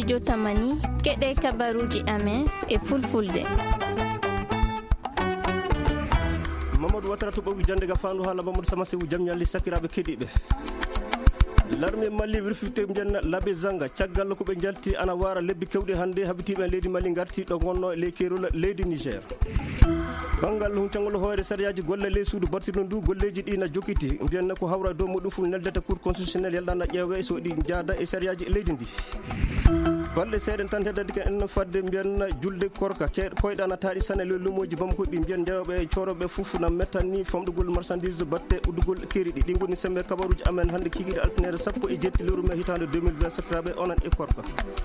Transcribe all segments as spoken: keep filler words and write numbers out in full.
studio Tamani keɗe kabaruji amen e fulfulde. Mamadou Watara to ɓogi jande ga fandu hala Mamadou Samasi wu jam ñalli sakiraɓe keɗiɓe. L'armée Mali wirfite mbiyanna labe zanga caggal ko ɓe jalti ana wara lebbi kewɗe hande habitiɓe leydi Mali garti ɗo gonno ley kerol leydi Niger. Bangal huncangol hoore sariyaji golle ley suudu battirno ndu golleji ɗi na jokkiti mbiyanna ko hawra dow muɗum fu neldata cour constitutionnel yalɗana ƴeewe so ɗi jaada e sariyaji leydi ndi. Balle seeɗen tan heddade ka en fadde mbiyanna julde korka koyɗana taaɗi sane le lumoji bamkoɗi mbiyan jeewoɓe e coroɓe fof na mettani famɗugol marchandise batte uddugol keeri ɗi ɗi goni sembe kabaruji amen hande kikiɗe altinere sappo e jetti lewru mai hitande deux mille vingt sakiraɓe onan e korka.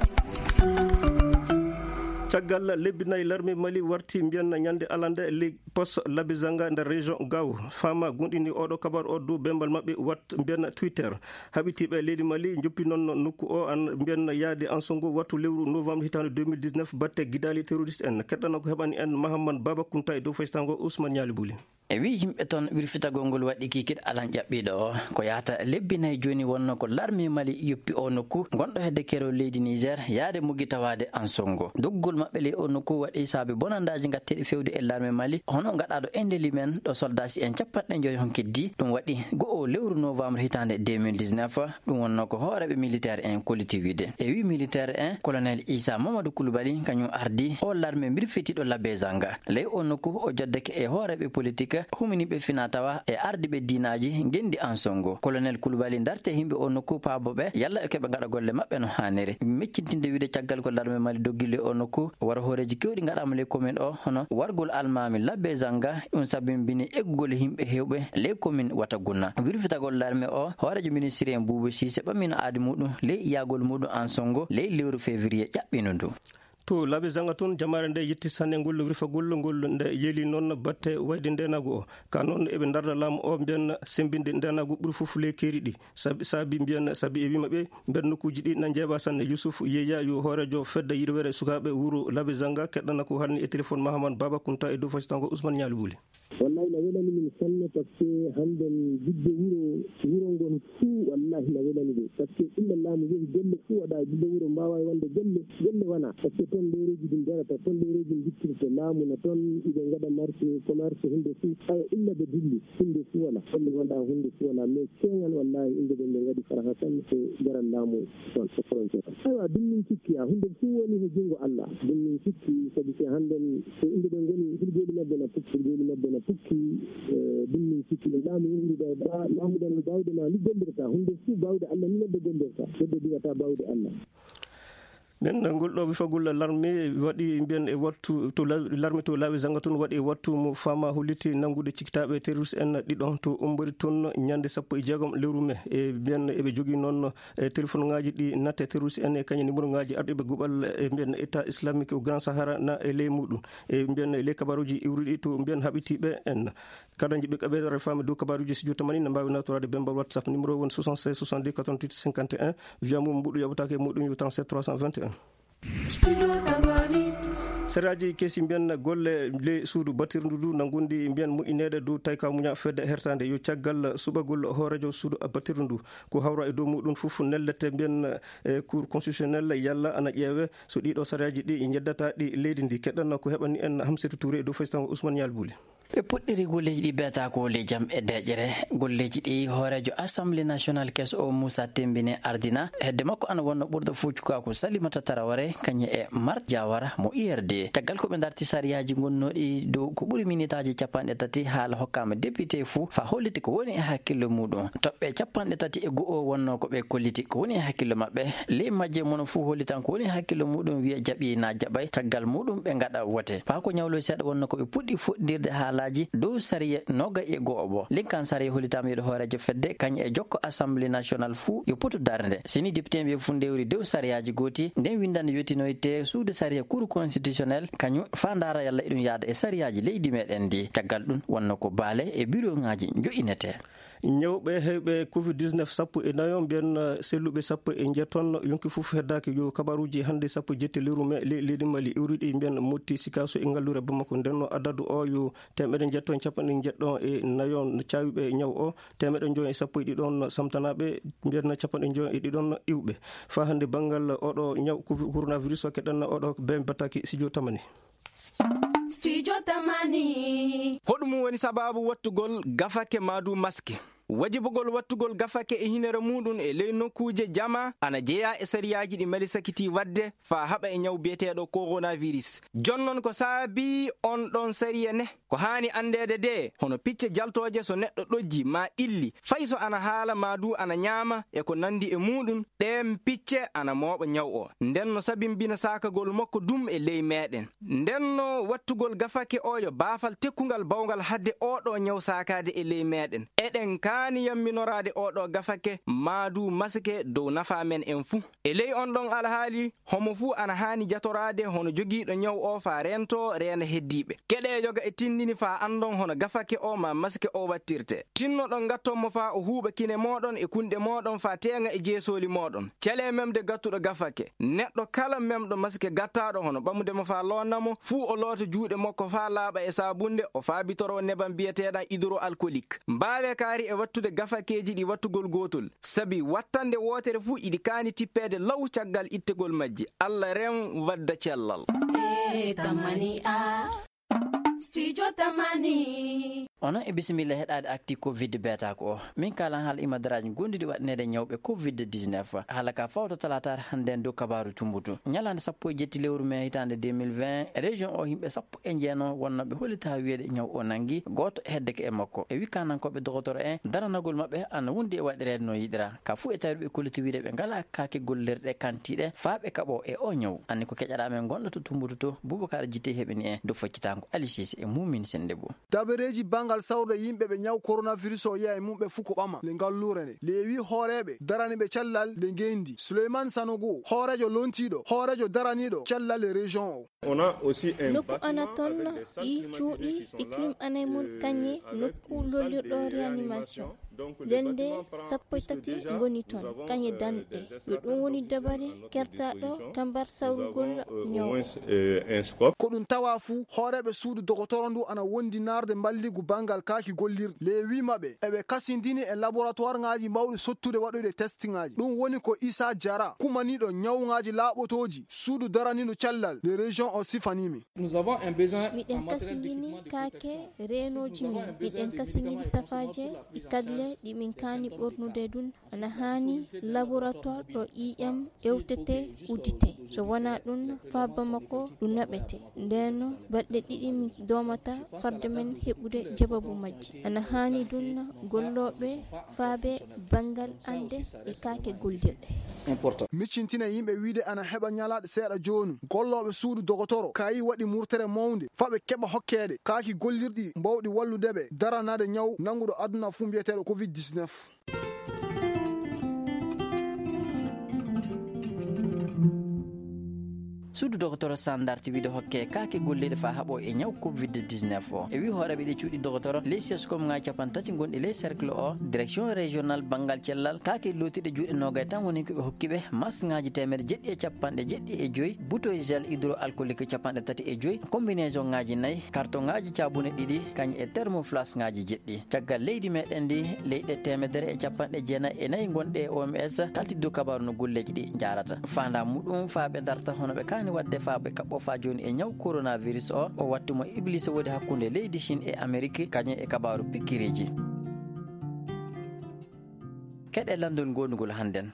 Caggal lebbi nayi l'armée Mali warti mbiyanna ñande alande le poste labi zanga nder région Gaw fama gonɗini oɗo kabar o dow bembal mabɓe wat mbiyanna Twitter habitiɓe leydi Mali joppi noon nokku o an mbiyanna yaade en songo wattu lewru novembre hitande deux mille dix-neuf batte guidali terroriste en keɗɗano ko heɓani en Mahamane Baba Kounta e dow faystango Ousmane Niali Bouli. e wi yimɓe toon wirfitagol ngol waɗi kikiɗe alan ƴaɓɓiɗo o ko yahata lebbi nayyi joni wonno ko l'armée Mali yoppi o nokku gonɗo hedde kero leydi Niger yaade muggi tawade en songo doggol mabɓe ley o nokku waɗi saabi bonandaji gatteɗi fewde e l'armée Mali hono gaɗaɗo endeli men ɗo soldasi en capanɗe joyi hon keddi ɗum waɗi go'o lewru novembre hitande deux mille dix-neuf ɗum wonno ko hooreɓe militaire en koliti wiide e wi militaire en colonel Issa Mamadou Coulibaly kañum ardi o l'armée mirfitiɗo labbe zanga ley o nokku o joddeke e hooreɓe politique huminiɓe fina tawa e ardiɓe dinaji gendi en songo colonel Coulibaly darte himɓe o nokku paaboɓe yalla e keɓe gaɗa golle mabɓe no hanniri meccintinde wiide caggal ko l'armée Mali doggille o nokku wara horeji kewɗi gaɗama ley commune o hono wargol almami labbe zanga ɗum sabimbini eggugol himɓe hewɓe ley commune Watagunna wirfitagol l'armée o hoorejo ministre en Boubou Cissé ɓammino aadi muɗum ley yagol muɗum en songo ley lewru février ƴaɓɓino ndu. To labe zanga toon jamare nde yetti sanne ngol wirfagol ngol nde yeeli noon batte wayde ndenago o ka noon eɓe darda laamu o mbiyan sembinde ndenago ɓuuri fof ley keeri ɗi sabi saabi mbiyan saabi e wimaɓe mbiyan nokkuji ɗi na jeeɓa sanne Youssouf Yeya yo hoorejo fedda yirwere sukaɓe wuuro labe zanga keɗɗana ko halni e téléphone Mahamane Baba Kounta e dow fasitango Ousmane Niali Bouli. wallahi na welani min sanne par ce que hannden jidde wuro wuro ngon fuu wallahi na welani ɓe par ce que illa laamu yehi gelle fuu waɗa jidde wuro mbawa wonde gelle gelle wona par ce que toon leyreji ɗin darata toon leyreji jittirte laamu no toon iɓe gaɗa marché commerce hunde fuu aya illa ɓe dilli hunde fuu wona holle wonɗa hunde fuu wona mais ceegal wallahi inde ɓe ɓe gaɗi faraha tan e garan laamu toon e frontiére aywa ɗum min cikki ha hunde fuu woni e junngo Allah ɗum min cikki sabi si hannden so inde ɓe ngoni hirgoli mabɓe na pukki hirgoli mabɓe na pukki ɗum min cikki ɓe laamu inɗuɗa laamuɗan bawde ma ni gollirta hunde fuu bawde Allah ni neɗɗo gollirta neɗɗo ɗiwata bawde Allah. men ngol ɗo wifagol l'armée waɗi mbiyan e wattu to l'armée to laaɓe zanga toon waɗi e wattu mo fama holliti nangude cikkitaɓe terroriste en ɗiɗon to umbori toon ñande sappo e jeegom lewru mai e mbiyan eɓe jogui noon e téléphone ngaji ɗi natte terroriste en e kañum numéro ngaji arɗuɓe goɓal e mbiyan état islamique o grand sahara na e ley muɗum e mbiyan ley kabaruji iwriɗi to mbiyan haɓitiɓe en kala jiɓe kaɓe fama dow kabaruji studio Tamani ne mbawi nawtorade bembal whatsapp numéro won soixante-seize soixante-deux quatre-vingt-huit cinquante et un wiya mum mbuɗo yaɓatake muɗum yo trente-sept trois cent vingt et un. seraji kesi mbiyan golle le suudu batirndu du nangundi mbiyan moƴƴinede dow tawi ka muña fedde hertande yo caggal suɓagol hoorejo suudu batirndu ndu ko hawra e dow muɗum fof nellete mbiyan e cour constitutionnel yalla ana ƴeewe so ɗiɗo saraji ɗi jeddata ɗi leydi ndi keɗɗanno ko heɓani en Hamsatou Touré e dow faytan Ousmane Niali Bouli. ɓe puɗɗiri golleji ɗi biyata ko le jaam e deƴƴere golleji ɗi hoorejo assemblée nationale keso o Moussa Tembine ardina hedde makko ana wonno ɓurɗo fuu cukako Salimata Traoré kañe e Mart Diawara mo U R D caggal koɓe darti sariyaji gonnoɗi dow ko ɓuuri minitaji capanɗe tati haala hokkama député fuu fa holliti ko woni e hakkille muɗum toɓɓe capanɗe tati e go'o wonno ko ɓe kolliti ko woni e hakkille mabɓe ley majje mono fuu hollitan ko woni e hakkille muɗum wiya jaaɓi na jaɓay caggal muɗum ɓe gaɗa wote fa ko ñawlo seeɗa wonno koɓe puɗɗi fuɗɗirde haala dow sariya noga e go'o bo linkan sariya hollitama yeɗo hoorejo fedde kañum e jokko assemblée nationale fuu yo poto darde sini député mbiye fu ndewri dow sariyaji gooti nden windande yetinoyte suude sariya cour constitutionnel kañum fa ndara yalla eɗum yaada e sariyaji leydi meɗen ndi caggal ɗum wonno ko baale e bureau ngaji joƴinete. ñawɓe heɓe covid dix-neuf sappo e nayo mbiyen selluɓe sappo e jeeton yonki fof heddaki yo kabaruji hannde sappo jetti lewru me leydi Mali iwriɗi mbiyen motti sikaso e ngallure Bamako ndenno adadu o yo temeɗe jeetton capanɗe jeɗɗon e nayo cawiɓe ñaw o temeɗe joyi e sappo e ɗiɗon samtanaɓe mbiyen capanɗe joyi e ɗiɗon iwɓe fa hannde banggal oɗo ñaw coronavirus o keɗen oɗo be battaki studio tamani studio tamani hoɗum woni sababu wattugol gafake madu masque wajibugol wattugol gafake e hinere muɗum e ley nokkuje jama ana jeeya e sariyaji ɗi mali sakiti wadde fa haɓa e ñaw biyeteɗo coronavirus jonnon ko saabi on ɗon sariya ne ko hani andede de hono picce jaltoje so neɗɗo ɗojji ma illi fay so ana haala madu ana ñaama e ko nandi e muɗum ɗen picce ana mooɓa ñaw o ndenno sabimbina sakagol makko dum e ley meɗen ndenno wattugol gafake o yo baafal tekkugal bawgal hadde oɗo ñaw sakade e ley meɗen eɗen ka hani yamminorade oɗo gafake madu masque dow nafa men en fuu e ley on ɗon alhaali homo fuu ana hani jatorade hono jogiiɗo ñaw o fa rento reena heddiɓe keɗe yoga e tindini fa andon hono gafake o ma masque o wattirte tinnoɗon gattonmo fa o huuɓa kine moɗon e kunɗe moɗon fa teŋa e jeesoli moɗon cele memde gattuɗo gafake neɗɗo kala memɗo masque gattaɗo hono ɓamudemo fa lonnamo fuu o loota juuɗe makko fa laaɓa e sabunde o faabitoro neban biyeteɗa hydroalcoolique mbawe kaari e wattude gafakeji ɗi wattugol gotol sabi wattande wotere fuu iɗi kaani tippede law caggal ittegol majji Allah rem wadda cellal e tamani a studio tamani onon e bisimilla heɗade acti covid beetako o min kalan haala imadaraji gondiɗi waɗanede ñawɓe covid dix-neuf haala ka fawto talatare hande dow kabaru tumbutu ñalande sappo e jetti lewru me hitande deux mille vingt région o yimɓe sappo e jeeno wonnoɓe hollita wiyede ñaw o nangui goto heddeke e makko e wi kanankoɓe docteur en daranagol mabɓe ana wundi e waɗirede no yiɗira ka fuu e tawiɓe kolliti wiide ɓe ngala kake gollirɗe kantiɗe faaɓe kaɓo e o ñaw anni ko keƴaɗa men gonɗo to tumbutu to Boubacar Djité heɓini en dow faccitanko Ali Cissé e Mumine Sendebo dabareji bangal sawdo yimɓe ɓe ñaw coronavirus o yiya e mum ɓe fuko ɓama le ngallure nde leewi hooreɓe daraniɓe cellal nde gendi Souleymane Sanogo hoorejo lontiɗo hoorejo daraniɗo cellal e région o nokku ana toon ɗi cuuɗi ɗi clim anay mum kañe nokku lollirɗo réanimation lende sappo e tati goni toon kañe danɗe yo ɗum woni dabare kertaɗo kambar sawrugol ñaw ko ɗum tawa fuu hooreɓe suudu dogotoro ndu ana wondi narde balligu bangal kaki gollirɗe leewi maɓe eɓe kasindini e laboratoire ngaji mawɗi sottude waɗude testing ngaji ɗum woni ko Issa Diara kumaniɗo ñawŋaji laaɓotoji suudu daraniɗo cellal de région o sifanimi miɗen kasindini kake renoji min miɗen kasindini safaje e kagle ɗi min kaani ɓornude ɗum ana hani laboratoire ɗo I M ƴewtete uddite so wona ɗum fa Bamako ɗum naɓete nden balɗe ɗiɗi min domata farde men heɓude jababu majji ana hani ɗum golloɓe faabe bangal ande e kake gollirɗe miccintina yimɓe wiide ana heɓa ñalaɗe seeɗa joni golloɓe suudu dogotoro kayi waɗi murtere mawde faɓe keɓa hokkede kaki gollirɗi mbawɗi walludeɓe daranade ñaw nanguɗo aduna fuu mbiyeteɗo covid dix-neuf suudu docteur sandarti wiide hokke kake gollede fa haɓo e ñaw covid dix-neuf o e wi hooreɓe ɗi cuuɗi docteur ley sescom ngaji capan tati gonɗi ley cercle o direction régional bangal cellal kake lootiɗe juuɗe nogay tan woni koɓe hokkiɓe masque ngaji temere jeɗɗi e capanɗe jeɗɗi e joyyi bouteille gel hydroalcoolique capanɗe tati e joyyi combinaison ngaji nayyi carton ngaji cabune ɗiɗi kañum e thermoflas ngaji jeɗɗi caggal leydi meɗen ndi leyɗe temedere e capanɗe jeenayyi e nayyi gonɗe O M S kaltidde dow kabaru no golleji ɗi jarata fanda muɗum faaɓe darta hono ɓe kani wadde faaɓe kaɓɓo fa joni e ñaw coronavirus o o wattimo iblise wodi hakkude leydi Chine e Amérique kañum e kabaru pikkireji keɗe landol gondugol hannden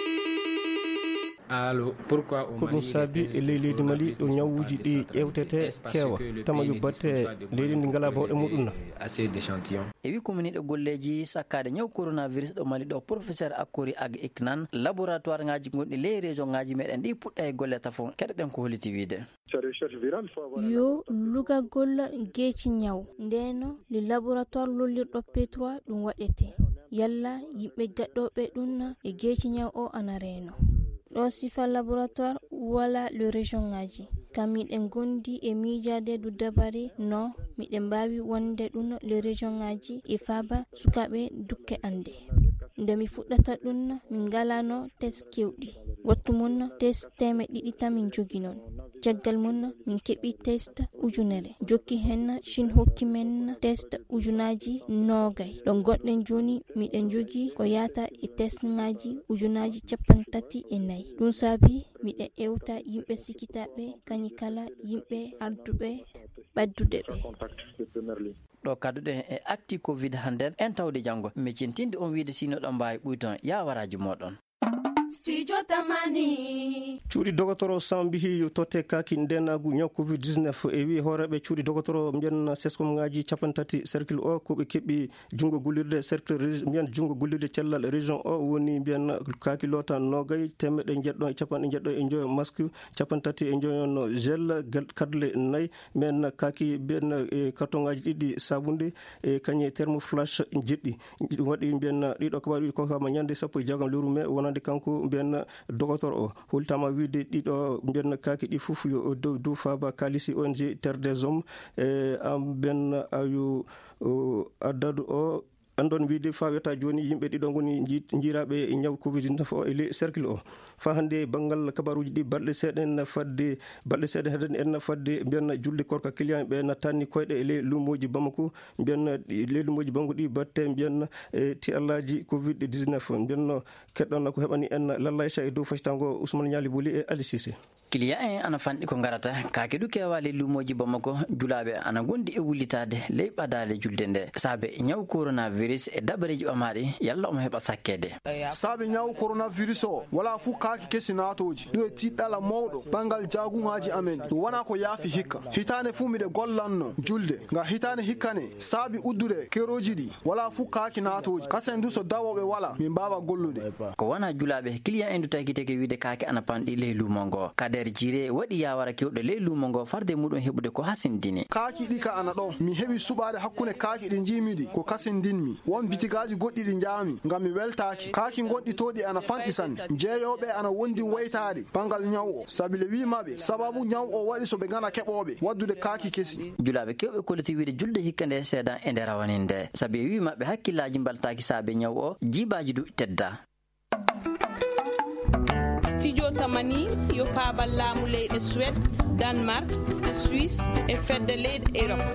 ko ɗum saabi e ley leydi Mali ɗo ñawuji ɗi ƴewtete keewa tama yo batte leydi ndi ngala bawɗe muɗum na e wi kominiɗo golleji sakkade ñaw coronavirus ɗo Mali ɗo professeur Akori Ag Iknan laboratoire ngaji gonɗi ley région ngaji meɗen ɗi puɗɗa e golle tafon keɗeɗen ko holliti wiide yo lugagol geeci ñaw ndeno le laboratoire lollirɗo P trois ɗum waɗete yalla yimɓe gaɗɗoɓe ɗum e geeci ñaw o ana reeno ɗo sifa laboratoire wala le région ngaji kamin en gondi e miijade du dabari no miɗen mbawi wonde ɗum le région ngaji e faaba sukaɓe dukke ande nde mi fuɗɗata ɗum min galano test kewɗi wattu mun test teme ɗiɗi tan min jogi noon caggal mun min keɓi test ujunere jokki hen shin hokki men test ujunaji nogay ɗon goɗɗen joni miɗen jogi ko yata e test ngaji ujunaji capan tati e nayyi ɗum saabi miɗen ewta yimɓe sikitaɓe kañi kala yimɓe arduɓe ɓaddude ɓe ɗo kaduɗen e acti covid hannden en tawde janngo mi cintinde on wiide sino ɗon mbawi ɓuyton yawaraji moɗon studio tamani cuuɗi dogotoro sambihi totte kaki ndenagu ñaw covid dix-neuf e wi hooreɓe cuuɗi dogotoro mbiyen seskom ngaji capan tati cercle o koɓe keɓi junngo gollirde cercle mbiyen junngo gollirde cellal région o woni mbiyen kaki lota nogay temmeɗe jeɗɗo e capanɗe jeɗɗo e joyo masque capan tati e joyono gel kadle nayyi men kaki mbiyen e carton ngaji ɗiɗi sabunde e kañe thermoflash jeɗɗi ɗum waɗi mbiyen ɗiɗo kabaru ɗi kokama ñande sappo e jagam lewru mai wonande kanko mbiyen docteur o hultama wiide ɗiɗo mbiyen kaki ɗi fof yo dow dow faba kalisi O N G terre des hommes e am mbiyen ayo addadu o andon wiide fa wiyata joni yimɓe ɗiɗo goni jiraɓe e ñaw covid dix-neuf o e ley cercle o fa hande banggal kabaruji ɗi balɗe seeɗa en fadde balɗe seeɗa heɗen en fadde mbiyen julde korka client ɓe nattanni koyɗe e ley lumoji Bamako mbiyen ley lumoji Bamako ɗi batte mbiyen e ti allaji covid dix-neuf mbiyenno keɗɗon ko heɓani en lallaycha e dow facitango Ousmane Niali Bouli e Ali Cissé client en ana fanɗi ko garata kake ɗu kewa ley lumoji Bamako julaɓe ana gondi e wullitade ley ɓadale julde nde saabe ñaw coronavirus e dabareji ɓamaɗi yalla omo heɓa sakkede saabe ñaw coronavirus o wala fu kaki kesi natoji ɗum e tiɗɗala mawɗo bangal jagugaji amen ɗum wona ko yaafi hikka hitane fu miɗe gollanno julde nga hitane hikkane saabi uddude keroji ɗi wala fu kaki natoji kasen du so dawoɓe wala min mbawa gollude ko wona julaɓe client en du takiteke wiide kake ana panɗi ley lumo ngo kader jire waɗi yawara kewɗo ley lumo ngo farde muɗum heɓude ko hasindini kaki ɗi ka ana ɗo mi heɓi suɓade hakkude kaki ɗi jimiɗi ko kasindinmi won bitigaji goɗɗi ɗi jaami ngam mi weltaki kaki gonɗi toɗi ana fanɗi sanne jeeyoɓe ana wondi waytade bangal ñaw o saabi le wimaɓe sababu ñaw o waɗi so ɓe gana keɓoɓe waddude kaki kesi julaɓe kewɓe koliti wiide julde hikka nde seeɗa e nder rawaninde saabi e wimaɓe hakkillaji mbaltaki saabe ñaw o jibaji du tedda studio tamani yo paabal laamu leyɗe Suède Danemark Suisse e fedde leyɗe Europe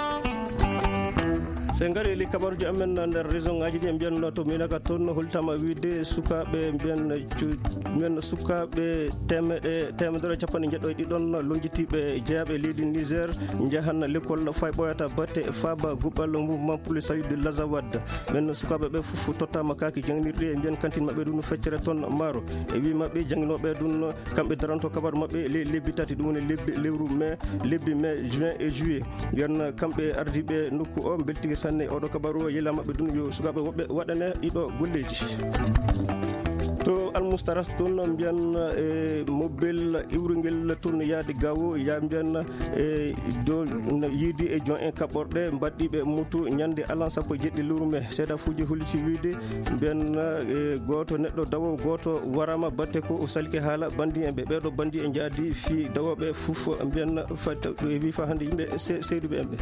se ngari li kabaruji amen nder région ngaji ɗi mbiyanno to minaka toon holtama wiide sukaɓe mbiyan men sukaɓe temeɗe temedere capanɗe jeɗɗo e ɗiɗon lojjitiɓe jeeyaɓe leydi Niger jahan l'école fay ɓoyata batte e faaba guɓɓal mouvement pour le salut de l'Azawad men sukaɓe ɓe foof tottama kaki janginirɗi e mbiyan kantine mabɓe ɗum feccere toon maaro e wi mabɓe janginoɓe ɗum kamɓe daranto kabaru mabɓe ley lebbi tati ɗum woni lebbi lewru mai lebbi mai juin et juillet mbiyan kamɓe ardiɓe nokku o beltigi sanne oɗo kabaru o yela mabɓe ɗum yo sukaɓe woɓɓe waɗane ɗiɗo golleji to almustaras toon mbiyan e mobile iwrugel toon yaade gawo ya mbiyan e do yiidi e jon en kaɓɓorɗe mbaɗɗiɓe mutu ñande alan sappo jeɗɗi lewru mai seeɗa fuuji holliti wiide mbiyan e goto neɗɗo dawowo goto warama batte ko o salke haala bandi en ɓe ɓeɗo bandi e jaadi fi dawoɓe foof mbiyan wi fa hande yimɓe seyduɓe en ɓe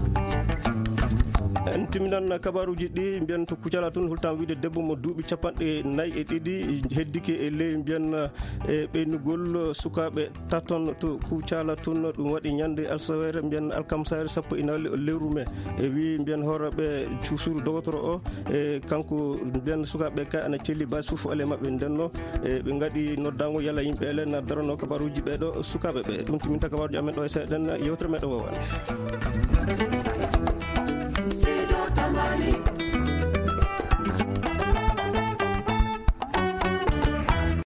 en timinan kabaruji ɗi mbiyan to kucala toon hultama wiide debbo mo duuɓi capanɗe nayyi e ɗiɗi heddike e ley mbiyan e ɓeynugol sukaɓe taton to kucala toon ɗum waɗi ñande alsawere mbiyan alkamsare sappo ina lewru mai e wi mbiyan horeɓe cuusuru dogotoro o e kanko mbiyan sukaɓe ka ana celli base foof ale mabɓe ndenno e ɓe gaɗi noddago yalla yimɓe ele na darano kabaruji ɓeɗo sukaɓe ɓe ɗum timinta kabaruji amen ɗo e seeɗen yewtere meɗen wowande